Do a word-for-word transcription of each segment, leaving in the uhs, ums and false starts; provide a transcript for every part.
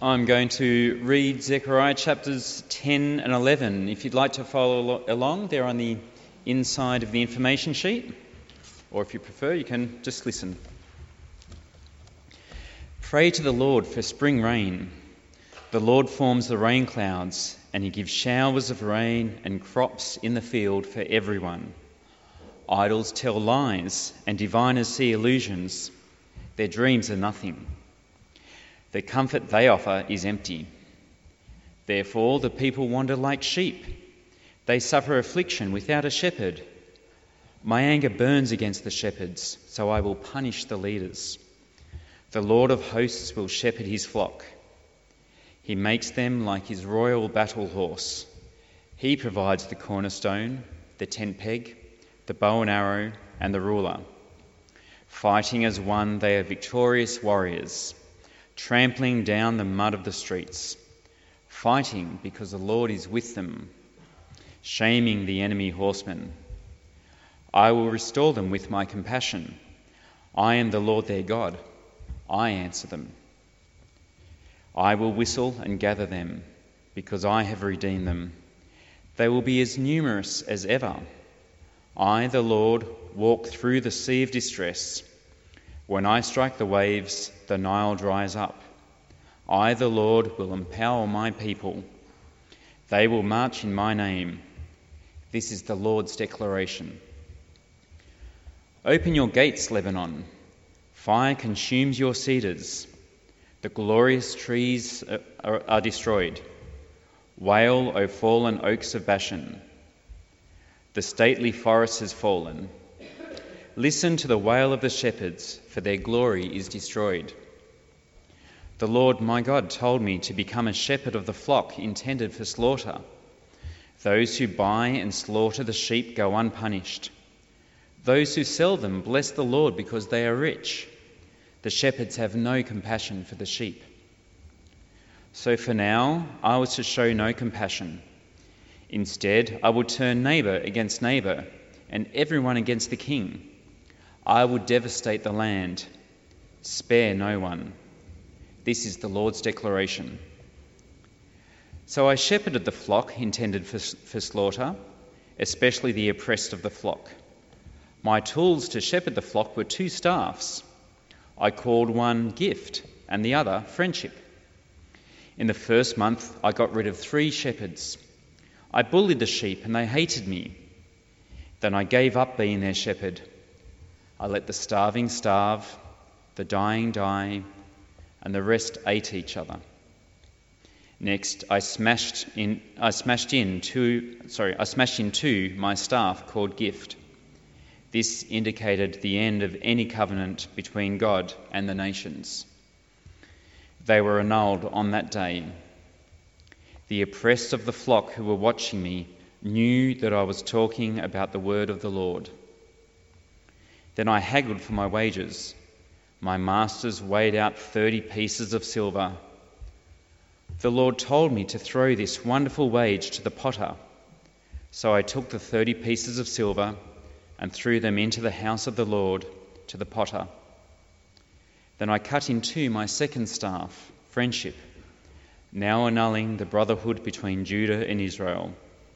I'm going to read Zechariah chapters ten and eleven. If you'd like to follow along, they're on the inside of the information sheet, or if you prefer, you can just listen. Pray to the Lord for spring rain. The Lord forms the rain clouds, and he gives showers of rain and crops in the field for everyone. Idols tell lies, and diviners see illusions. Their dreams are nothing. The comfort they offer is empty. Therefore the people wander like sheep. They suffer affliction without a shepherd. My anger burns against the shepherds, so I will punish the leaders. The Lord of hosts will shepherd his flock. He makes them like his royal battle horse. He provides the cornerstone, the tent peg, the bow and arrow, and the ruler. Fighting as one, they are victorious warriors, trampling down the mud of the streets, fighting because the Lord is with them, shaming the enemy horsemen. I will restore them with my compassion. I am the Lord their God. I answer them. I will whistle and gather them, because I have redeemed them. They will be as numerous as ever. I, the Lord, walk through the sea of distress. When I strike the waves, the Nile dries up. I, the Lord, will empower my people. They will march in my name. This is the Lord's declaration. Open your gates, Lebanon. Fire consumes your cedars. The glorious trees are, are destroyed. Wail, O fallen oaks of Bashan. The stately forest has fallen. Listen to the wail of the shepherds, for their glory is destroyed. The Lord my God told me to become a shepherd of the flock intended for slaughter. Those who buy and slaughter the sheep go unpunished. Those who sell them bless the Lord because they are rich. The shepherds have no compassion for the sheep. So for now, I was to show no compassion. Instead, I would turn neighbour against neighbour, and everyone against the king. I would devastate the land, spare no one. This is the Lord's declaration. So I shepherded the flock intended for, for slaughter, especially the oppressed of the flock. My tools to shepherd the flock were two staffs. I called one gift and the other friendship. In the first month, I got rid of three shepherds. I bullied the sheep and they hated me. Then I gave up being their shepherd. I let the starving starve, the dying die, and the rest ate each other. Next, I smashed in. I smashed in two. Sorry, I smashed in two my staff called gift. This indicated the end of any covenant between God and the nations. They were annulled on that day. The oppressed of the flock who were watching me knew that I was talking about the word of the Lord. Then I haggled for my wages. My masters weighed out thirty pieces of silver. The Lord told me to throw this wonderful wage to the potter. So I took the thirty pieces of silver and threw them into the house of the Lord to the potter. Then I cut in two my second staff, friendship, now annulling the brotherhood between Judah and Israel.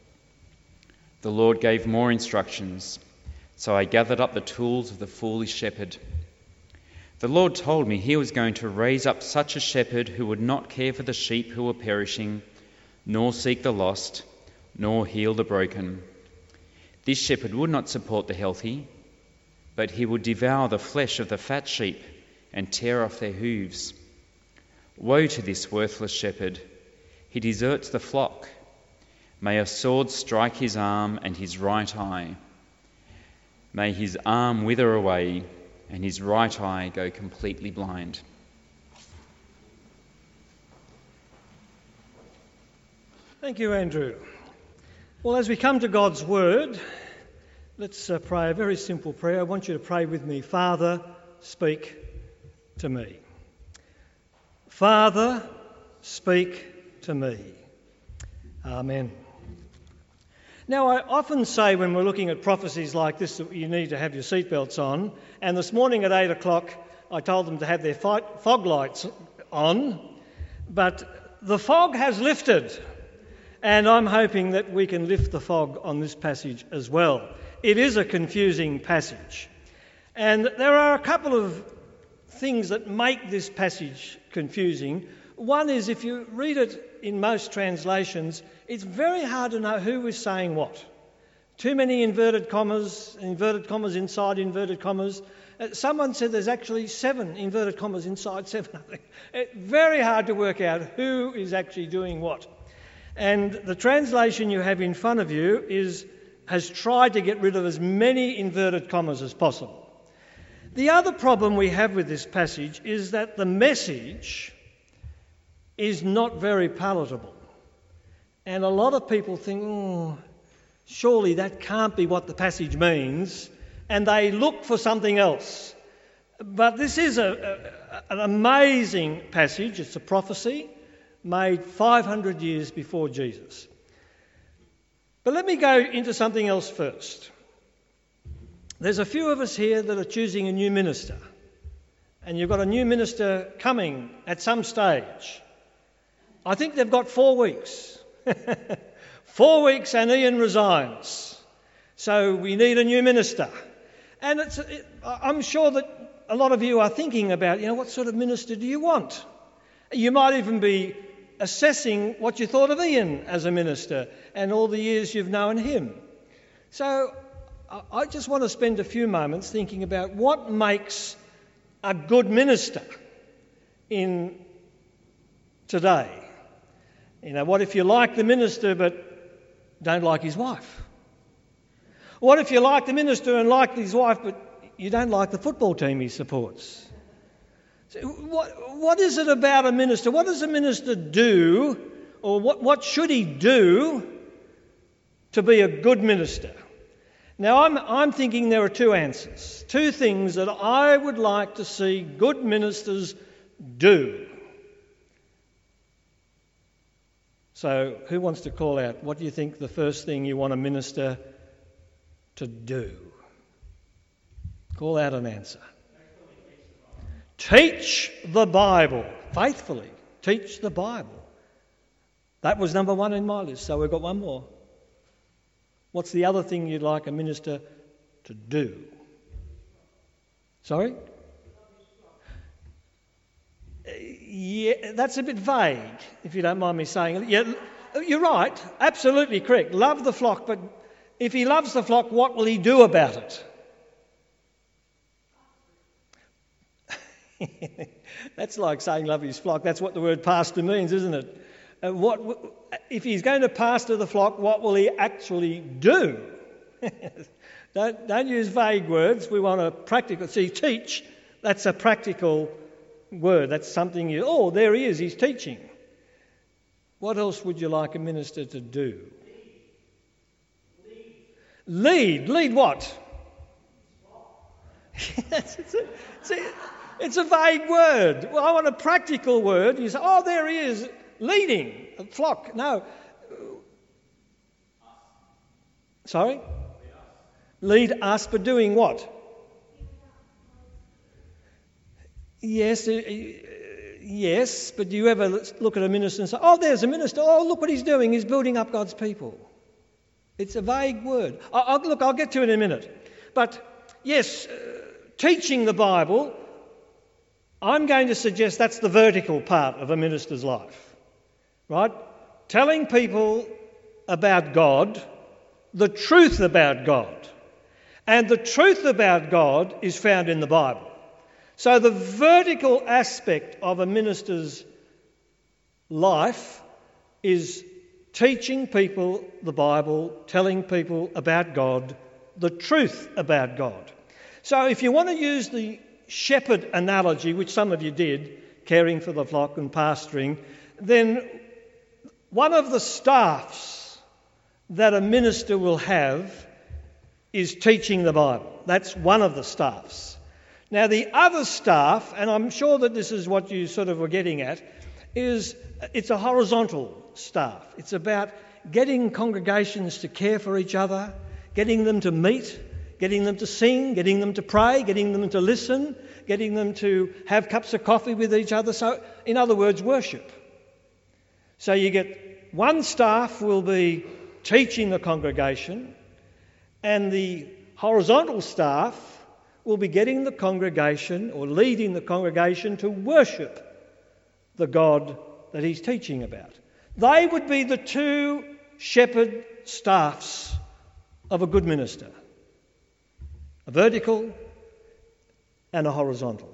The Lord gave more instructions. So I gathered up the tools of the foolish shepherd. The Lord told me he was going to raise up such a shepherd who would not care for the sheep who were perishing, nor seek the lost, nor heal the broken. This shepherd would not support the healthy, but he would devour the flesh of the fat sheep and tear off their hooves. Woe to this worthless shepherd! He deserts the flock. May a sword strike his arm and his right eye. May his arm wither away and his right eye go completely blind. Thank you, Andrew. Well, as we come to God's word, let's uh, pray a very simple prayer. I want you to pray with me. Father, speak to me. Father, speak to me. Amen. Now, I often say when we're looking at prophecies like this that you need to have your seatbelts on, and this morning at eight o'clock I told them to have their fog lights on, But the fog has lifted, and I'm hoping that we can lift the fog on this passage as well. It is a confusing passage, and there are a couple of things that make this passage confusing. One is, if you read it in most translations, it's very hard to know who is saying what. Too many inverted commas, inverted commas inside inverted commas. Uh, someone said there's actually seven inverted commas inside seven. It's very hard to work out who is actually doing what. And the translation you have in front of you is has tried to get rid of as many inverted commas as possible. The other problem we have with this passage is that the message is not very palatable. And a lot of people think, oh, surely that can't be what the passage means, and they look for something else. But this is a, a, an amazing passage. It's a prophecy made five hundred years before Jesus. But let me go into something else first. There's a few of us here that are choosing a new minister, and you've got a new minister coming at some stage. I think they've got four weeks. Four weeks and Ian resigns. So we need a new minister. And it's, it, I'm sure that a lot of you are thinking about, you know, what sort of minister do you want? You might even be assessing what you thought of Ian as a minister and all the years you've known him. So I just want to spend a few moments thinking about what makes a good minister in today. You know, what if you like the minister but don't like his wife? What if you like the minister and like his wife but you don't like the football team he supports? So what, what is it about a minister? What does a minister do, or what, what should he do to be a good minister? Now, I'm, I'm thinking there are two answers, two things that I would like to see good ministers do. So, who wants to call out? What do you think the first thing you want a minister to do? Call out an answer. Teach the Bible. Faithfully. Teach the Bible. That was number one in my list, so we've got one more. What's the other thing you'd like a minister to do? Sorry? Yeah, that's a bit vague, if you don't mind me saying. Yeah, you're right, absolutely correct. Love the flock, but if he loves the flock, what will he do about it? That's like saying love his flock. That's what the word pastor means, isn't it? Uh, what if he's going to pastor the flock, what will he actually do? don't, don't use vague words. We want a practical... See, teach, that's a practical word. That's something you... Oh, there he is, he's teaching. What else would you like a minister to do? Lead. Lead. Lead what? it's, a, it's, a, it's a vague word. Well, I want a practical word. You say, oh, there he is, leading a flock. No. Sorry? Lead us, but doing what? Yes, uh, yes, but do you ever look at a minister and say, oh, there's a minister, oh, look what he's doing, he's building up God's people. It's a vague word. I, I'll, look, I'll get to it in a minute. But yes, uh, teaching the Bible, I'm going to suggest that's the vertical part of a minister's life, right? Telling people about God, the truth about God. And the truth about God is found in the Bible. So the vertical aspect of a minister's life is teaching people the Bible, telling people about God, the truth about God. So if you want to use the shepherd analogy, which some of you did, caring for the flock and pastoring, then one of the staffs that a minister will have is teaching the Bible. That's one of the staffs. Now, the other staff, and I'm sure that this is what you sort of were getting at, is it's a horizontal staff. It's about getting congregations to care for each other, getting them to meet, getting them to sing, getting them to pray, getting them to listen, getting them to have cups of coffee with each other. So, in other words, worship. So you get one staff will be teaching the congregation, and the horizontal staff will be getting the congregation or leading the congregation to worship the God that he's teaching about. They would be the two shepherd staffs of a good minister, a vertical and a horizontal.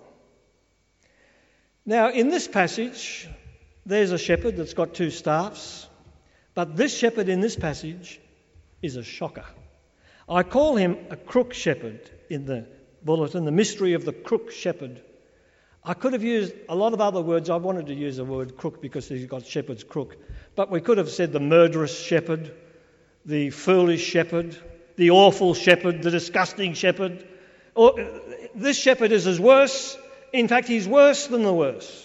Now, in this passage, there's a shepherd that's got two staffs, but this shepherd in this passage is a shocker. I call him a crook shepherd in the bulletin, the mystery of the crook shepherd. I could have used a lot of other words. I wanted to use the word crook because he's got shepherd's crook. But we could have said the murderous shepherd, the foolish shepherd, the awful shepherd, the disgusting shepherd. Or, this shepherd is as worse. In fact, he's worse than the worst.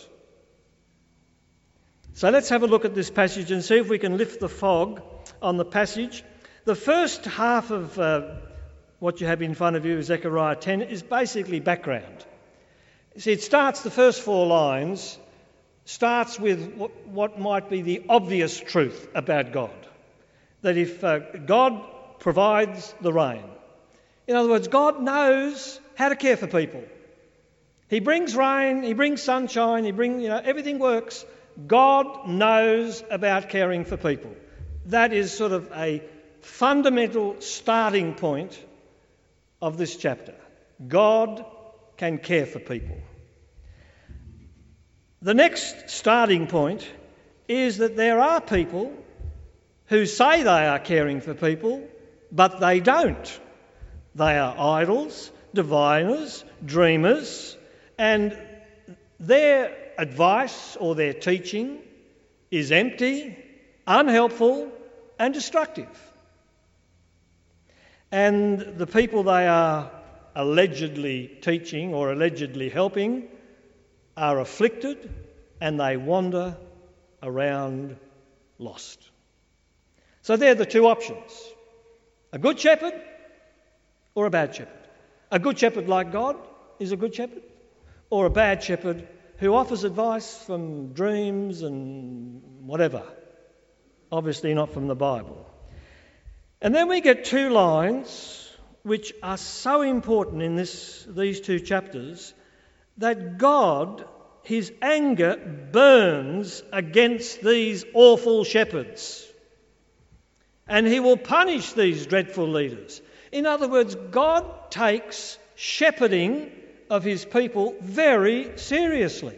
So let's have a look at this passage and see if we can lift the fog on the passage. The first half of uh, what you have in front of you, Zechariah ten, is basically background. See, it starts, the first four lines, starts with what, what might be the obvious truth about God. That if uh, God provides the rain, in other words, God knows how to care for people. He brings rain, he brings sunshine, he brings, you know, everything works. God knows about caring for people. That is sort of a fundamental starting point of this chapter. God can care for people. The next starting point is that there are people who say they are caring for people, but they don't. They are idols, diviners, dreamers, and their advice or their teaching is empty, unhelpful, and destructive. And the people they are allegedly teaching or allegedly helping are afflicted and they wander around lost. So they're the two options. A good shepherd or a bad shepherd. A good shepherd like God is a good shepherd, or a bad shepherd who offers advice from dreams and whatever. Obviously not from the Bible. And then we get two lines which are so important in this these two chapters, that God, his anger burns against these awful shepherds. And he will punish these dreadful leaders. In other words, God takes shepherding of his people very seriously.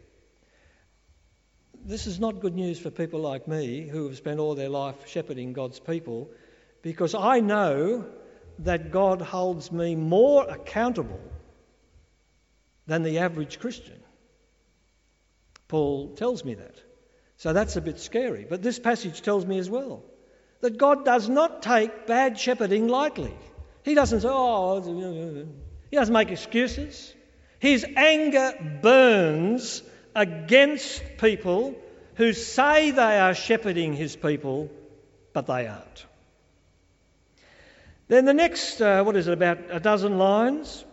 This is not good news for people like me who have spent all their life shepherding God's people, because I know that God holds me more accountable than the average Christian. Paul tells me that. So that's a bit scary. But this passage tells me as well that God does not take bad shepherding lightly. He doesn't say, oh, he doesn't make excuses. His anger burns against people who say they are shepherding his people, but they aren't. Then the next, uh, what is it, about a dozen lines,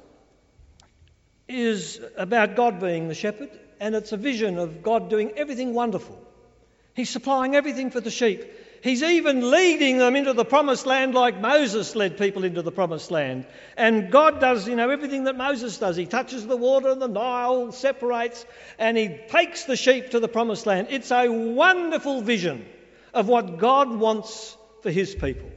is about God being the shepherd, and it's a vision of God doing everything wonderful. He's supplying everything for the sheep. He's even leading them into the promised land like Moses led people into the promised land. And God does, you know, everything that Moses does. He touches the water and the Nile separates, and he takes the sheep to the promised land. It's a wonderful vision of what God wants for his people.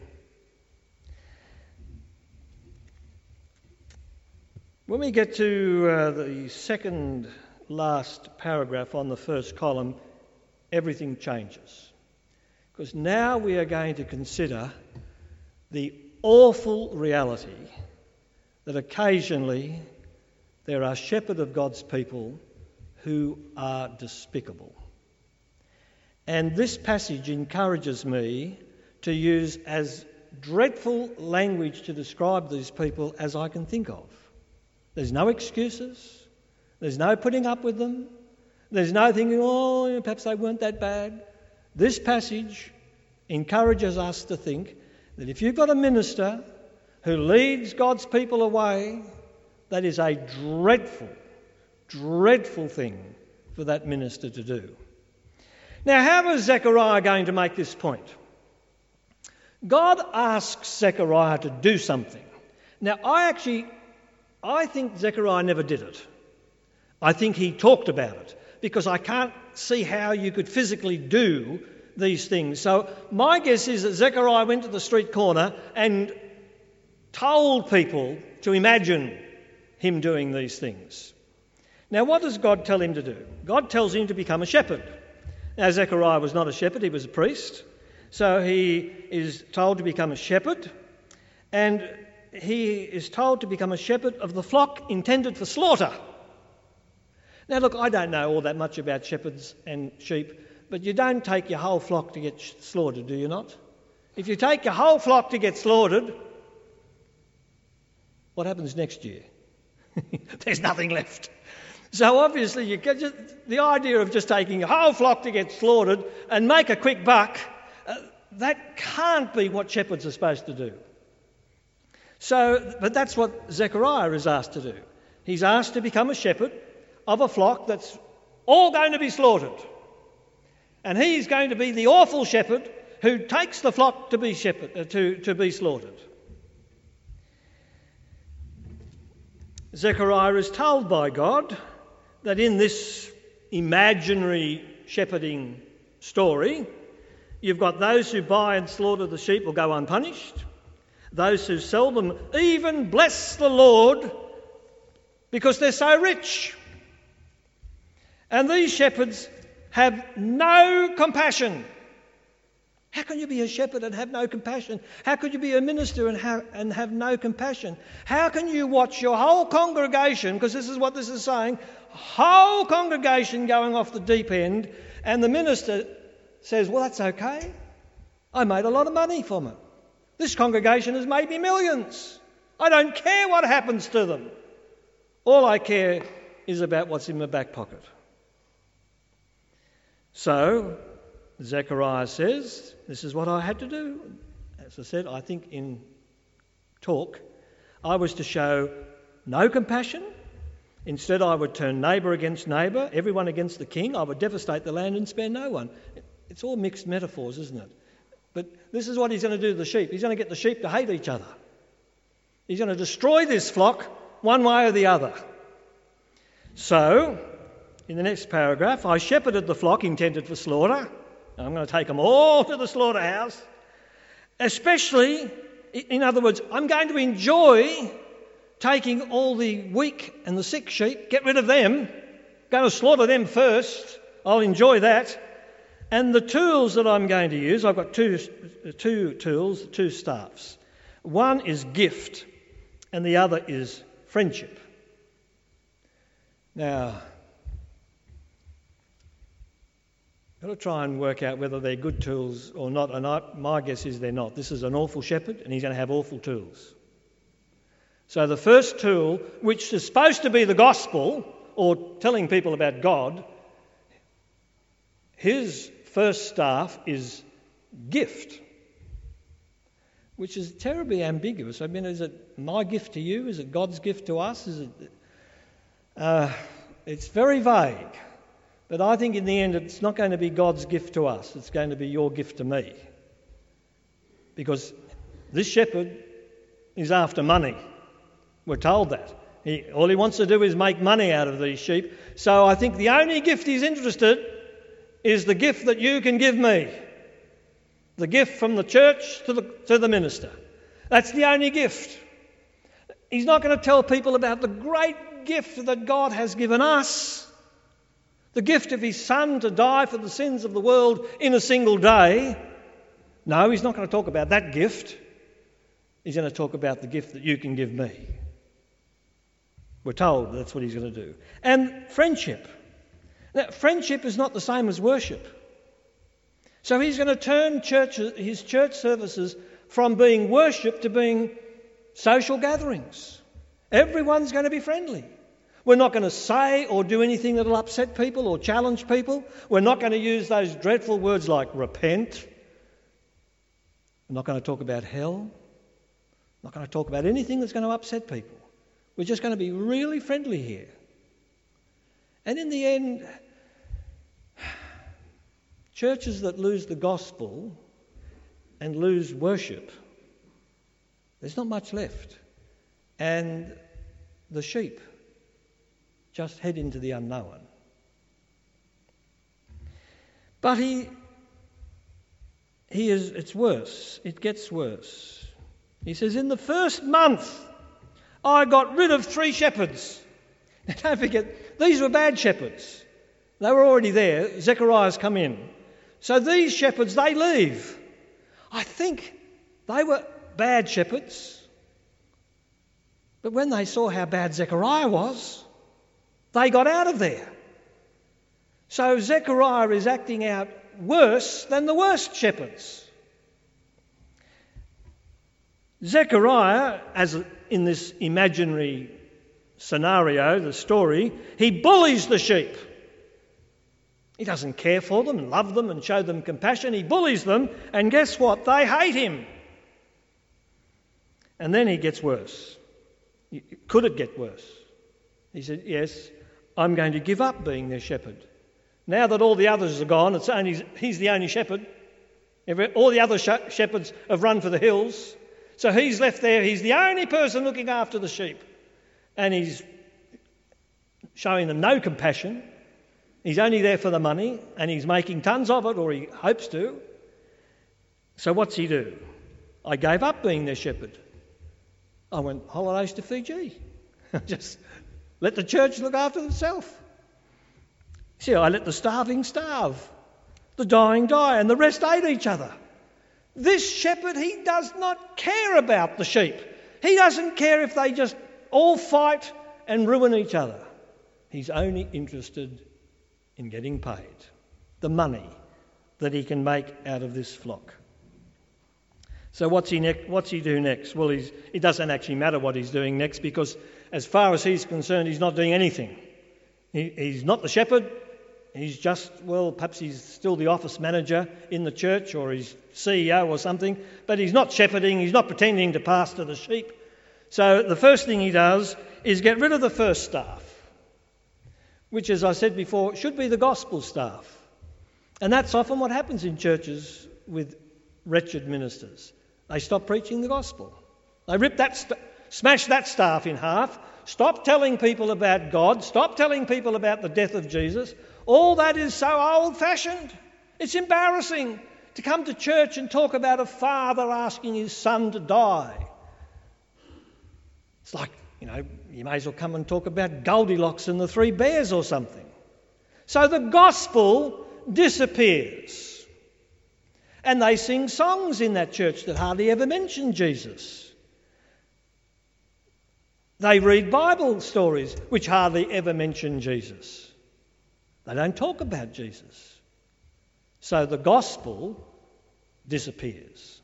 When we get to uh, the second last paragraph on the first column, everything changes. Because now we are going to consider the awful reality that occasionally there are shepherds of God's people who are despicable. And this passage encourages me to use as dreadful language to describe these people as I can think of. There's no excuses. There's no putting up with them. There's no thinking, oh, perhaps they weren't that bad. This passage encourages us to think that if you've got a minister who leads God's people away, that is a dreadful, dreadful thing for that minister to do. Now, how is Zechariah going to make this point? God asks Zechariah to do something. Now, I actually, I think Zechariah never did it. I think he talked about it, because I can't see how you could physically do these things. So my guess is that Zechariah went to the street corner and told people to imagine him doing these things. Now, what does God tell him to do? God tells him to become a shepherd. Now, Zechariah was not a shepherd, he was a priest. So he is told to become a shepherd, and he is told to become a shepherd of the flock intended for slaughter. Now, look, I don't know all that much about shepherds and sheep, but you don't take your whole flock to get sh- slaughtered, do you not? If you take your whole flock to get slaughtered, what happens next year? There's nothing left. So obviously, you get just, the idea of just taking your whole flock to get slaughtered and make a quick buck, uh, that can't be what shepherds are supposed to do. So, but that's what Zechariah is asked to do. He's asked to become a shepherd of a flock that's all going to be slaughtered. And he's going to be the awful shepherd who takes the flock to be shepherd, uh, to, to be slaughtered. Zechariah is told by God that in this imaginary shepherding story, you've got those who buy and slaughter the sheep will go unpunished. Those who sell them even bless the Lord because they're so rich. And these shepherds have no compassion. How can you be a shepherd and have no compassion? How could you be a minister and have, and have no compassion? How can you watch your whole congregation, because this is what this is saying, whole congregation going off the deep end, and the minister says, well, that's okay. I made a lot of money from it. This congregation has made me millions. I don't care what happens to them. All I care is about what's in my back pocket. So, Zechariah says, this is what I had to do. As I said, I think in talk, I was to show no compassion. Instead, I would turn neighbour against neighbour, everyone against the king. I would devastate the land and spare no one. It's all mixed metaphors, isn't it? But this is what he's going to do to the sheep. He's going to get the sheep to hate each other. He's going to destroy this flock one way or the other. So, in the next paragraph, I shepherded the flock intended for slaughter. I'm going to take them all to the slaughterhouse. Especially, in other words, I'm going to enjoy taking all the weak and the sick sheep, get rid of them, going to slaughter them first. I'll enjoy that. And the tools that I'm going to use, I've got two, two tools, two staffs. One is gift and the other is friendship. Now, I've got to try and work out whether they're good tools or not, and I, my guess is they're not. This is an awful shepherd and he's going to have awful tools. So the first tool, which is supposed to be the gospel or telling people about God, his first staff is gift, which is terribly ambiguous. I mean, is it my gift to you? Is it God's gift to us? Is it? Uh, it's very vague. But I think in the end it's not going to be God's gift to us. It's going to be your gift to me. Because this shepherd is after money. We're told that. He, all he wants to do is make money out of these sheep. So I think the only gift he's interested is the gift that you can give me. The gift from the church to the, to the minister. That's the only gift. He's not going to tell people about the great gift that God has given us. The gift of his Son to die for the sins of the world in a single day. No, he's not going to talk about that gift. He's going to talk about the gift that you can give me. We're told that's what he's going to do. And friendship. Now, friendship is not the same as worship. So he's going to turn church, his church services from being worship to being social gatherings. Everyone's going to be friendly. We're not going to say or do anything that will upset people or challenge people. We're not going to use those dreadful words like repent. We're not going to talk about hell. We're not going to talk about anything that's going to upset people. We're just going to be really friendly here. And in the end, churches that lose the gospel and lose worship, there's not much left. And the sheep just head into the unknown. But he, he is, it's worse. It gets worse. He says, in the first month, I got rid of three shepherds. Now, don't forget, these were bad shepherds. They were already there. Zechariah's come in. So these shepherds, they leave. I think they were bad shepherds. But when they saw how bad Zechariah was, they got out of there. So Zechariah is acting out worse than the worst shepherds. Zechariah, as in this imaginary scenario, the story, he bullies the sheep. He doesn't care for them and love them and show them compassion. He bullies them, and guess what? They hate him. And then he gets worse. Could it get worse? He said, yes, I'm going to give up being their shepherd. Now that all the others are gone, it's only he's the only shepherd. All the other sh- shepherds have run for the hills. So he's left there. He's the only person looking after the sheep. And he's showing them no compassion. He's only there for the money, and he's making tons of it, or he hopes to. So what's he do? I gave up being their shepherd. I went holidays to Fiji. Just let the church look after themselves. See, I let the starving starve, the dying die, and the rest ate each other. This shepherd, he does not care about the sheep. He doesn't care if they just all fight and ruin each other. He's only interested in getting paid, the money that he can make out of this flock. So what's he ne- what's he do next? Well, he's, it doesn't actually matter what he's doing next, because as far as he's concerned, he's not doing anything. He, he's not the shepherd. He's just, well, perhaps he's still the office manager in the church, or he's C E O or something, but he's not shepherding. He's not pretending to pastor the sheep. So the first thing he does is get rid of the first staff, which, as I said before, should be the gospel staff. And that's often what happens in churches with wretched ministers. They stop preaching the gospel. They rip that, st- smash that staff in half, stop telling people about God, stop telling people about the death of Jesus. All that is so old-fashioned. It's embarrassing to come to church and talk about a father asking his son to die. It's like, you know, you may as well come and talk about Goldilocks and the Three Bears or something. So the gospel disappears. And they sing songs in that church that hardly ever mention Jesus. They read Bible stories which hardly ever mention Jesus. They don't talk about Jesus. So the gospel disappears.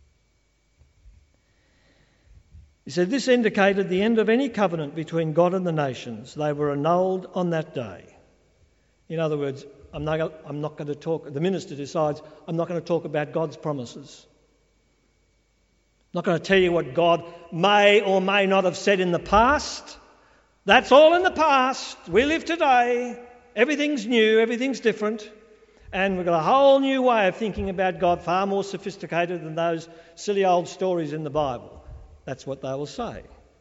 He said this indicated the end of any covenant between God and the nations. They were annulled on that day. In other words, I'm not, I'm not going to talk, the minister decides, I'm not going to talk about God's promises. I'm not going to tell you what God may or may not have said in the past. That's all in the past. We live today. Everything's new, everything's different. And we've got a whole new way of thinking about God, far more sophisticated than those silly old stories in the Bible. That's what they will say.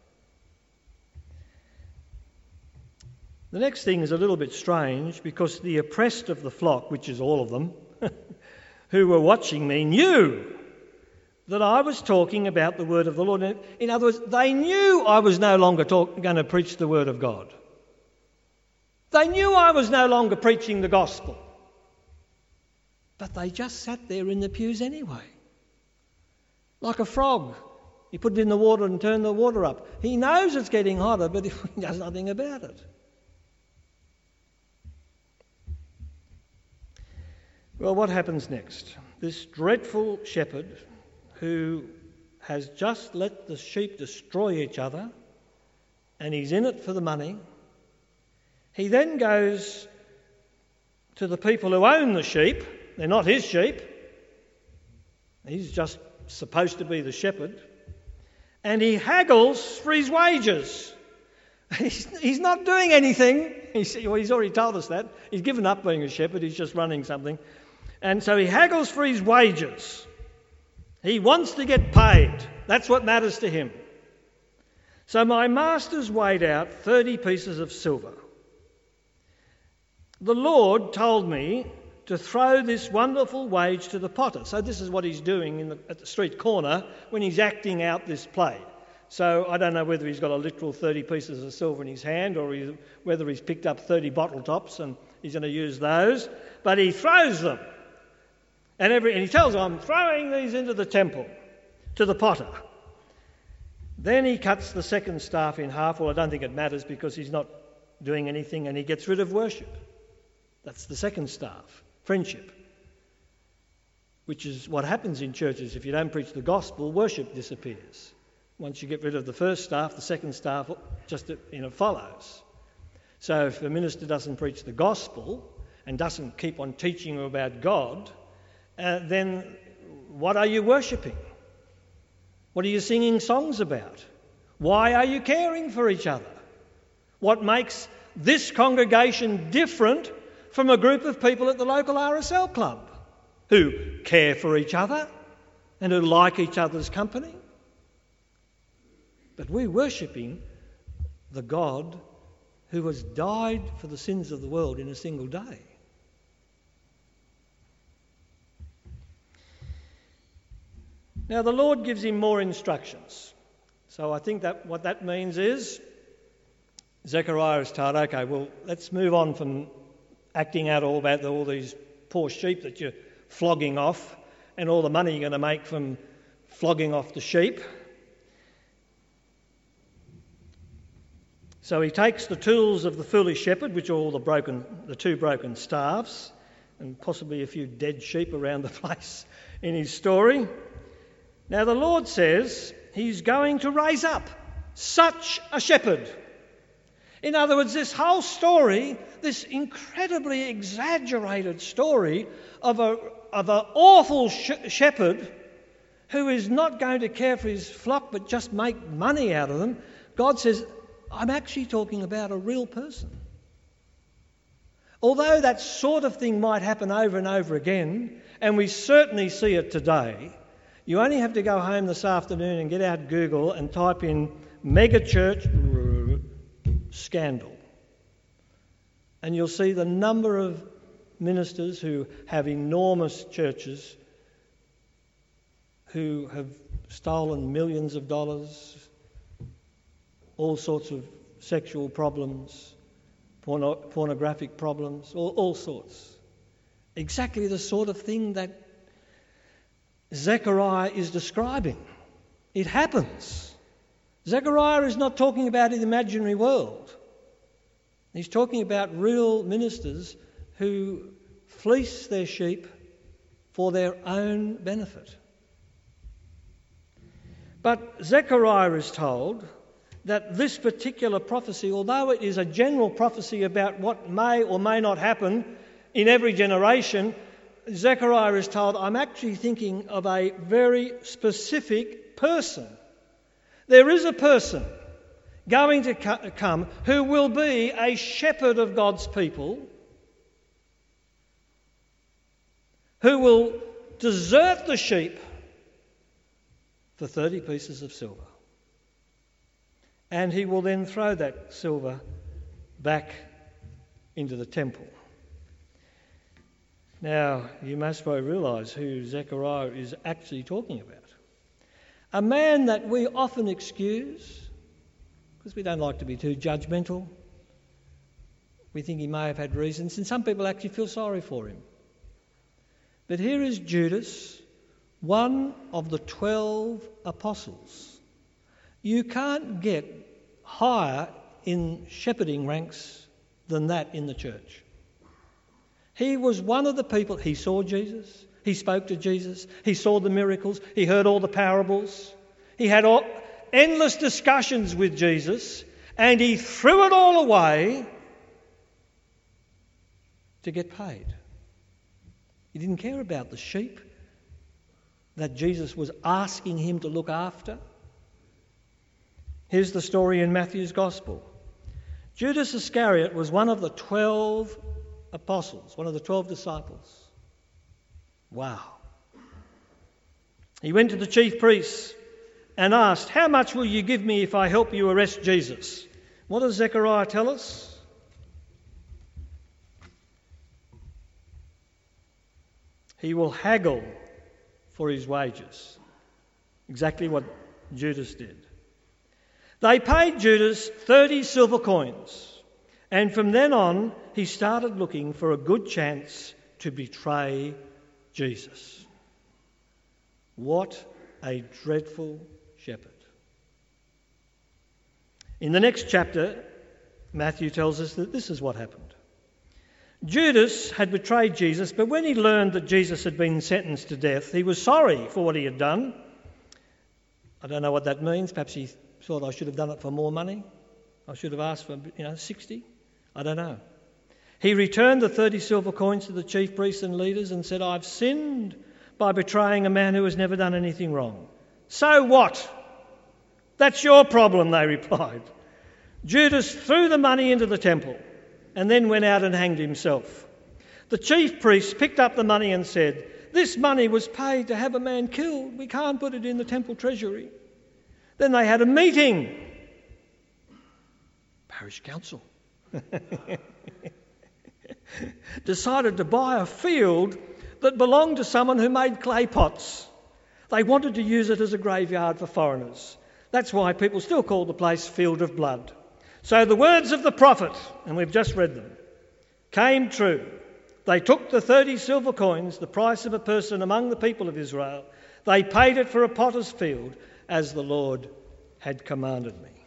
The next thing is a little bit strange, because the oppressed of the flock, which is all of them, who were watching me, knew that I was talking about the word of the Lord. In other words, they knew I was no longer talk, going to preach the word of God. They knew I was no longer preaching the gospel. But they just sat there in the pews anyway. Like a frog. You put it in the water and turn the water up. He knows it's getting hotter, but he does nothing about it. Well, what happens next? This dreadful shepherd who has just let the sheep destroy each other, and he's in it for the money. He then goes to the people who own the sheep. They're not his sheep. He's just supposed to be the shepherd. And he haggles for his wages. He's, he's not doing anything. He's, well, he's already told us that. He's given up being a shepherd. He's just running something. And so he haggles for his wages. He wants to get paid. That's what matters to him. So my masters weighed out thirty pieces of silver. The Lord told me to throw this wonderful wage to the potter. So this is what he's doing in the, at the street corner when he's acting out this play. So I don't know whether he's got a literal thirty pieces of silver in his hand or he, whether he's picked up thirty bottle tops and he's going to use those. But he throws them. And, every, and he tells them, I'm throwing these into the temple, to the potter. Then he cuts the second staff in half. Well, I don't think it matters because he's not doing anything, and he gets rid of worship. That's the second staff, friendship, which is what happens in churches. If you don't preach the gospel, worship disappears. Once you get rid of the first staff, the second staff just you know follows. So if a minister doesn't preach the gospel and doesn't keep on teaching you about God, uh, then what are you worshipping? What are you singing songs about? Why are you caring for each other? What makes this congregation different from a group of people at the local R S L club who care for each other and who like each other's company? But we're worshipping the God who has died for the sins of the world in a single day. Now the Lord gives him more instructions. So I think that what that means is Zechariah is told, okay, well, let's move on from acting out all about all these poor sheep that you're flogging off and all the money you're going to make from flogging off the sheep. So he takes the tools of the foolish shepherd, which are all the broken, the two broken staffs, and possibly a few dead sheep around the place in his story. Now the Lord says he's going to raise up such a shepherd. In other words, this whole story, this incredibly exaggerated story of a of an awful sh- shepherd who is not going to care for his flock but just make money out of them, God says, I'm actually talking about a real person. Although that sort of thing might happen over and over again, and we certainly see it today, you only have to go home this afternoon and get out Google and type in megachurch scandal. And you'll see the number of ministers who have enormous churches who have stolen millions of dollars, all sorts of sexual problems, porno- pornographic problems, all, all sorts. Exactly the sort of thing that Zechariah is describing. It happens. Zechariah is not talking about an imaginary world. He's talking about real ministers who fleece their sheep for their own benefit. But Zechariah is told that this particular prophecy, although it is a general prophecy about what may or may not happen in every generation, Zechariah is told, I'm actually thinking of a very specific person. There is a person going to come who will be a shepherd of God's people, who will desert the sheep for thirty pieces of silver. And he will then throw that silver back into the temple. Now, you must well realise who Zechariah is actually talking about. A man that we often excuse because we don't like to be too judgmental. We think he may have had reasons, and some people actually feel sorry for him. But here is Judas, one of the twelve apostles. You can't get higher in shepherding ranks than that in the church. He was one of the people, he saw Jesus, he spoke to Jesus, he saw the miracles, he heard all the parables, he had all, endless discussions with Jesus, and he threw it all away to get paid. He didn't care about the sheep that Jesus was asking him to look after. Here's the story in Matthew's Gospel. Judas Iscariot was one of the twelve apostles, one of the twelve disciples. Wow. He went to the chief priests and asked, "How much will you give me if I help you arrest Jesus?" What does Zechariah tell us? He will haggle for his wages. Exactly what Judas did. They paid Judas thirty silver coins, and from then on he started looking for a good chance to betray Jesus. What a dreadful shepherd. In the next chapter, Matthew tells us that this is what happened. Judas had betrayed Jesus, but when he learned that Jesus had been sentenced to death, he was sorry for what he had done. I don't know what that means. Perhaps he thought, I should have done it for more money. I should have asked for, you know, sixty. I don't know. He returned the thirty silver coins to the chief priests and leaders and said, "I've sinned by betraying a man who has never done anything wrong." "So what? That's your problem," they replied. Judas threw the money into the temple and then went out and hanged himself. The chief priests picked up the money and said, "This money was paid to have a man killed. We can't put it in the temple treasury." Then they had a meeting. Parish council decided to buy a field that belonged to someone who made clay pots. They wanted to use it as a graveyard for foreigners. That's why people still call the place Field of Blood. So the words of the prophet, and we've just read them, came true. They took the thirty silver coins, the price of a person among the people of Israel. They paid it for a potter's field, as the Lord had commanded me.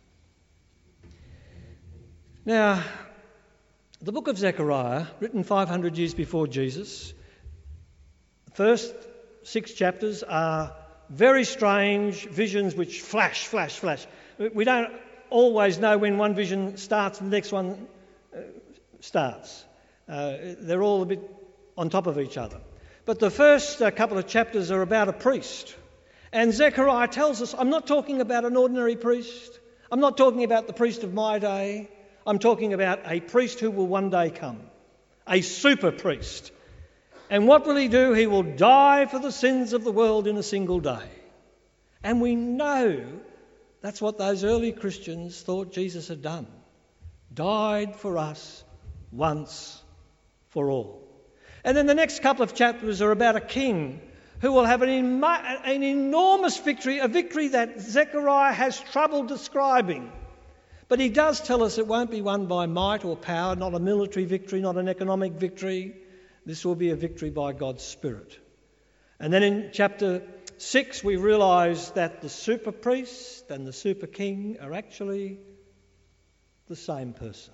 Now, the book of Zechariah, written five hundred years before Jesus, the first six chapters are very strange visions which flash, flash, flash. We don't always know when one vision starts and the next one uh, starts. Uh, they're all a bit on top of each other. But the first uh, couple of chapters are about a priest. And Zechariah tells us, I'm not talking about an ordinary priest. I'm not talking about the priest of my day. I'm talking about a priest who will one day come. A super priest. And what will he do? He will die for the sins of the world in a single day. And we know that's what those early Christians thought Jesus had done. Died for us once for all. And then the next couple of chapters are about a king who will have an, em- an enormous victory, a victory that Zechariah has trouble describing. But he does tell us it won't be won by might or power, not a military victory, not an economic victory. This will be a victory by God's Spirit. And then in chapter six, we realise that the super priest and the super king are actually the same person.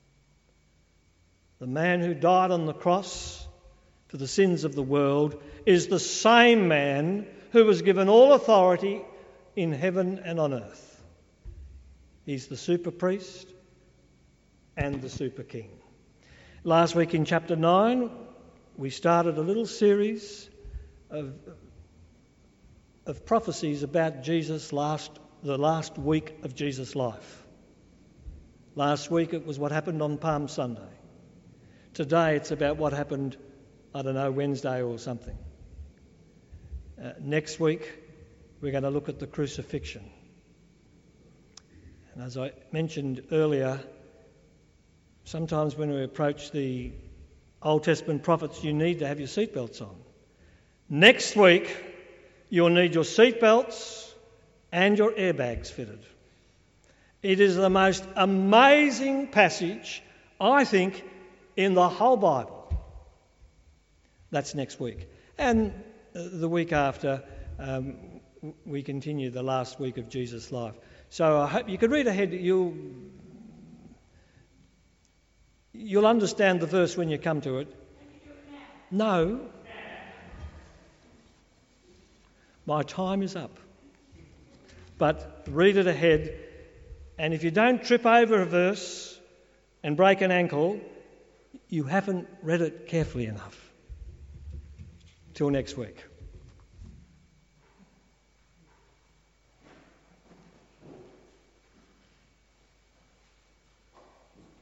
The man who died on the cross for the sins of the world is the same man who was given all authority in heaven and on earth. He's the super priest and the super king. Last week in chapter nine, we started a little series of, of prophecies about Jesus last the last week of Jesus' life. Last week it was what happened on Palm Sunday. Today it's about what happened, I don't know, Wednesday or something. Uh, next week we're going to look at the crucifixion. And as I mentioned earlier, sometimes when we approach the Old Testament prophets, you need to have your seatbelts on. Next week, you'll need your seatbelts and your airbags fitted. It is the most amazing passage, I think, in the whole Bible. That's next week. And the week after, um, we continue the last week of Jesus' life. So I hope you could read ahead. You'll, you'll understand the verse when you come to it. No. My time is up. But read it ahead. And if you don't trip over a verse and break an ankle, you haven't read it carefully enough. Till next week.